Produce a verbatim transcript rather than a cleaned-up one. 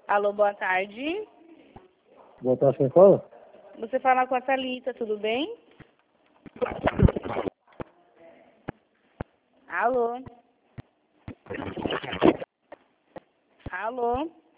Alô, boa tarde. Boa tarde, quem fala? Você fala com a Thalita, tudo bem? Alô? Alô?